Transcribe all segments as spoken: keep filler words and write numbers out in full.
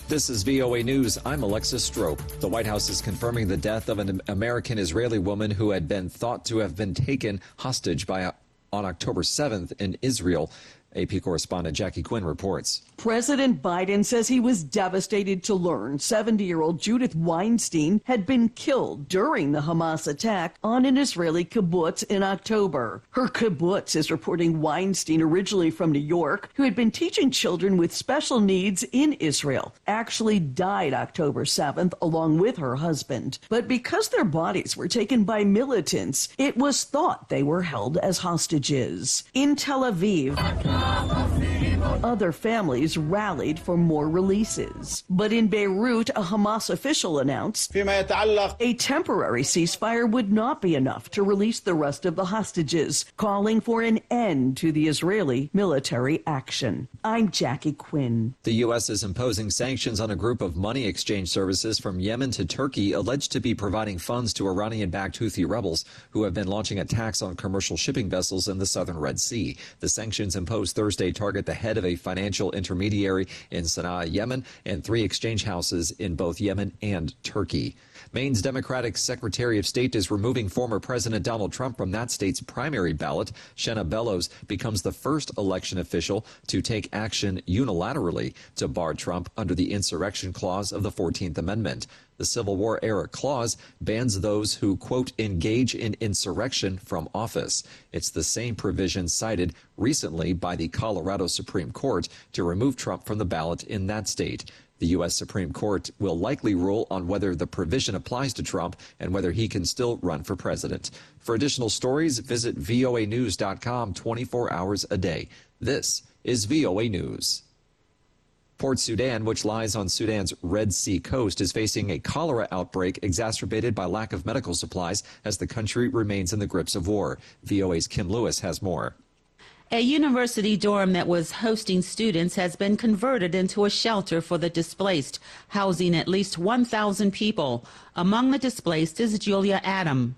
This is V O A News. I'm Alexis Strope. The White House is confirming the death of an American-Israeli woman who had been thought to have been taken hostage by on October seventh in Israel. A P correspondent Jackie Quinn reports. President Biden says he was devastated to learn seventy-year-old Judith Weinstein had been killed during the Hamas attack on an Israeli kibbutz in October. Her kibbutz is reporting Weinstein, originally from New York, who had been teaching children with special needs in Israel, actually died October seventh along with her husband. But because their bodies were taken by militants, it was thought they were held as hostages. In Tel Aviv, other families rallied for more releases. But in Beirut, a Hamas official announced a temporary ceasefire would not be enough to release the rest of the hostages, calling for an end to the Israeli military action. I'm Jackie Quinn. The U S is imposing sanctions on a group of money exchange services from Yemen to Turkey alleged to be providing funds to Iranian-backed Houthi rebels who have been launching attacks on commercial shipping vessels in the southern Red Sea. The sanctions imposed Thursday target the head of a financial intermediary in Sana'a, Yemen, and three exchange houses in both Yemen and Turkey. Maine's Democratic Secretary of State is removing former President Donald Trump from that state's primary ballot. Shenna Bellows becomes the first election official to take action unilaterally to bar Trump under the insurrection clause of the fourteenth Amendment. The Civil War-era clause bans those who, quote, engage in insurrection from office. It's the same provision cited recently by the Colorado Supreme Court to remove Trump from the ballot in that state. The U S Supreme Court will likely rule on whether the provision applies to Trump and whether he can still run for president. For additional stories, visit V O A news dot com twenty-four hours a day. This is V O A News. Port Sudan, which lies on Sudan's Red Sea coast, is facing a cholera outbreak exacerbated by lack of medical supplies as the country remains in the grips of war. V O A's Kim Lewis has more. A university dorm that was hosting students has been converted into a shelter for the displaced, housing at least one thousand people. Among the displaced is Julia Adam.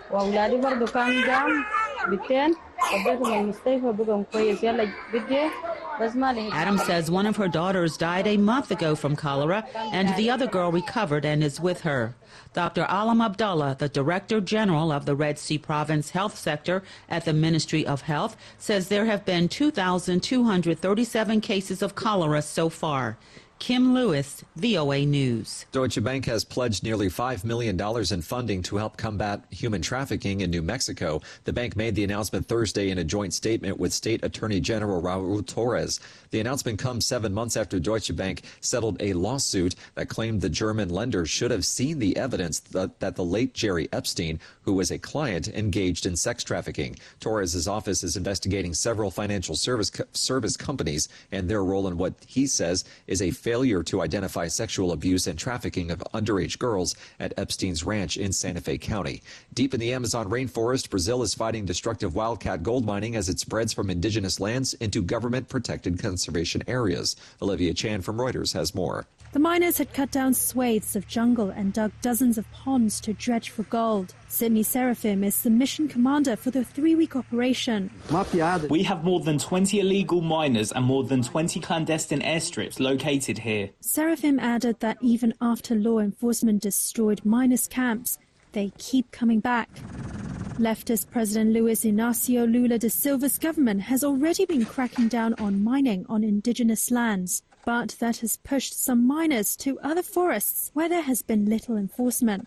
Adam says one of her daughters died a month ago from cholera, and the other girl recovered and is with her. Doctor Alam Abdullah, the Director General of the Red Sea Province Health Sector at the Ministry of Health, says there have been two thousand two hundred thirty-seven cases of cholera so far. Kim Lewis, V O A News. Deutsche Bank has pledged nearly five million dollars in funding to help combat human trafficking in New Mexico. The bank made the announcement Thursday in a joint statement with State Attorney General Raul Torres. The announcement comes seven months after Deutsche Bank settled a lawsuit that claimed the German lender should have seen the evidence that, that the late Jerry Epstein, who was a client, engaged in sex trafficking. Torres' office is investigating several financial service co- service companies and their role in what he says is a failure to identify sexual abuse and trafficking of underage girls at Epstein's ranch in Santa Fe County. Deep in the Amazon rainforest, Brazil is fighting destructive wildcat gold mining as it spreads from indigenous lands into government-protected conservation areas. Olivia Chan from Reuters has more. The miners had cut down swathes of jungle and dug dozens of ponds to dredge for gold. Sydney Seraphim is the mission commander for the three-week operation. We have more than twenty illegal miners and more than twenty clandestine airstrips located here. Seraphim added that even after law enforcement destroyed miners' camps, they keep coming back. Leftist President Luiz Inácio Lula da Silva's government has already been cracking down on mining on indigenous lands, but that has pushed some miners to other forests where there has been little enforcement.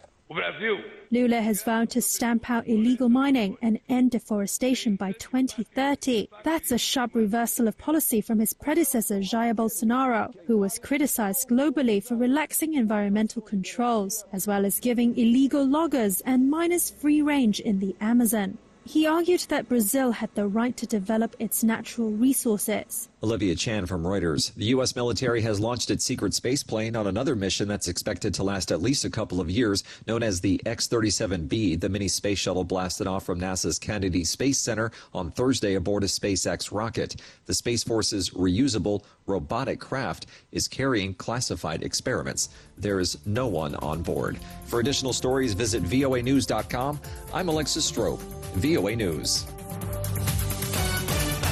Lula has vowed to stamp out illegal mining and end deforestation by twenty thirty. That's a sharp reversal of policy from his predecessor, Jair Bolsonaro, who was criticized globally for relaxing environmental controls, as well as giving illegal loggers and miners free range in the Amazon. He argued that Brazil had the right to develop its natural resources. Olivia Chan from Reuters. The U S military has launched its secret space plane on another mission that's expected to last at least a couple of years, known as the X thirty-seven B. The mini space shuttle blasted off from NASA's Kennedy Space Center on Thursday aboard a SpaceX rocket. The Space Force's reusable robotic craft is carrying classified experiments. There is no one on board. For additional stories, visit V O A news dot com. I'm Alexis Strope, V O A News.